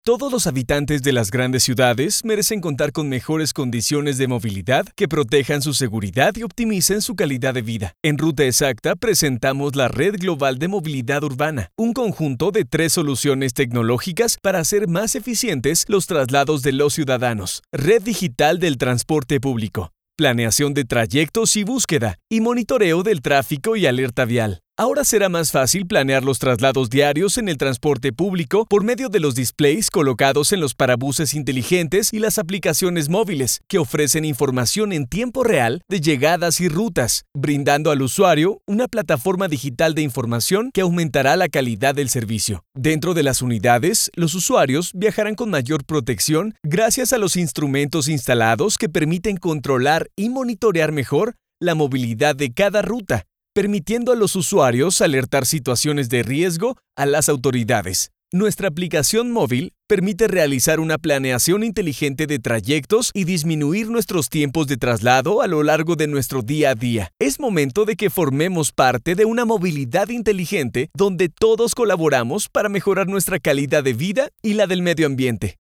Todos los habitantes de las grandes ciudades merecen contar con mejores condiciones de movilidad que protejan su seguridad y optimicen su calidad de vida. En Ruta Exacta presentamos la Red Global de Movilidad Urbana, un conjunto de 3 soluciones tecnológicas para hacer más eficientes los traslados de los ciudadanos. Red digital del transporte público, planeación de trayectos y búsqueda, y monitoreo del tráfico y alerta vial. Ahora será más fácil planear los traslados diarios en el transporte público por medio de los displays colocados en los parabuses inteligentes y las aplicaciones móviles, que ofrecen información en tiempo real de llegadas y rutas, brindando al usuario una plataforma digital de información que aumentará la calidad del servicio. Dentro de las unidades, los usuarios viajarán con mayor protección gracias a los instrumentos instalados que permiten controlar y monitorear mejor la movilidad de cada ruta, permitiendo a los usuarios alertar situaciones de riesgo a las autoridades. Nuestra aplicación móvil permite realizar una planeación inteligente de trayectos y disminuir nuestros tiempos de traslado a lo largo de nuestro día a día. Es momento de que formemos parte de una movilidad inteligente donde todos colaboramos para mejorar nuestra calidad de vida y la del medio ambiente.